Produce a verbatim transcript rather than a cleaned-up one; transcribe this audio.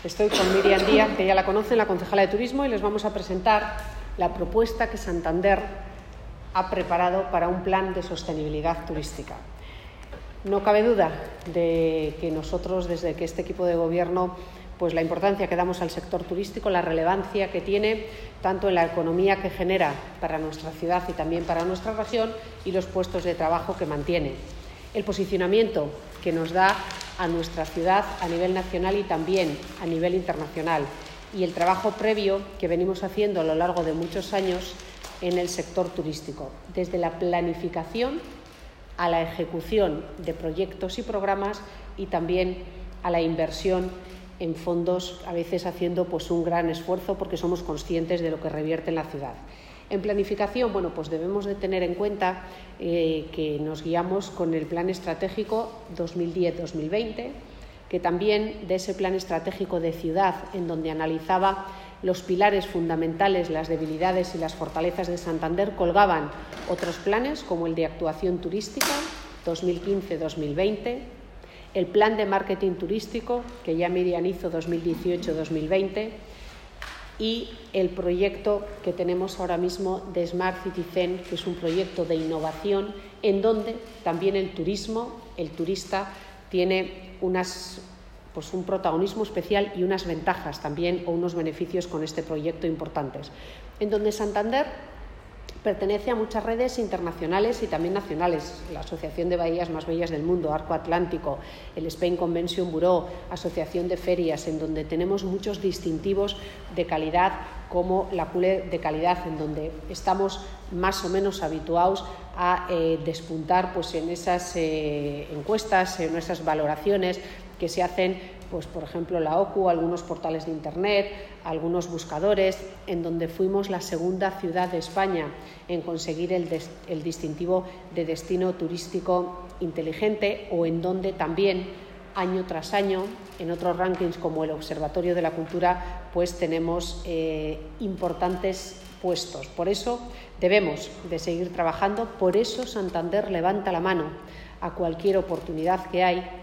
Estoy con Miriam Díaz, que ya la conocen, la concejala de Turismo, y les vamos a presentar la propuesta que Santander ha preparado para un plan de sostenibilidad turística. No cabe duda de que nosotros, desde que este equipo de gobierno, pues la importancia que damos al sector turístico, la relevancia que tiene tanto en la economía que genera para nuestra ciudad y también para nuestra región, y los puestos de trabajo que mantiene. El posicionamiento que nos da a nuestra ciudad a nivel nacional y también a nivel internacional, y el trabajo previo que venimos haciendo a lo largo de muchos años en el sector turístico, desde la planificación a la ejecución de proyectos y programas, y también a la inversión en fondos, a veces haciendo pues un gran esfuerzo porque somos conscientes de lo que revierte en la ciudad. En planificación, bueno, pues debemos de tener en cuenta eh, que nos guiamos con el Plan Estratégico dos mil diez dos mil veinte, que también de ese Plan Estratégico de Ciudad, en donde analizaba los pilares fundamentales, las debilidades y las fortalezas de Santander, colgaban otros planes como el de actuación turística dos mil quince dos mil veinte, el Plan de Marketing Turístico, que ya Miriam hizo dos mil dieciocho dos mil veinte, y el proyecto que tenemos ahora mismo de Smart Citizen, que es un proyecto de innovación en donde también el turismo, el turista, tiene unas, pues un protagonismo especial y unas ventajas también, o unos beneficios con este proyecto importantes, en donde Santander pertenece a muchas redes internacionales y también nacionales: la Asociación de Bahías Más Bellas del Mundo, Arco Atlántico, el Spain Convention Bureau, Asociación de Ferias, en donde tenemos muchos distintivos de calidad, como la Q L E de calidad, en donde estamos más o menos habituados a eh, despuntar pues, en esas eh, encuestas, en esas valoraciones que se hacen, pues por ejemplo la O C U, algunos portales de internet, algunos buscadores, en donde fuimos la segunda ciudad de España en conseguir el, des, el distintivo de destino turístico inteligente, o en donde también año tras año en otros rankings como el Observatorio de la Cultura pues tenemos eh, importantes puestos. Por eso debemos de seguir trabajando, por eso Santander levanta la mano a cualquier oportunidad que hay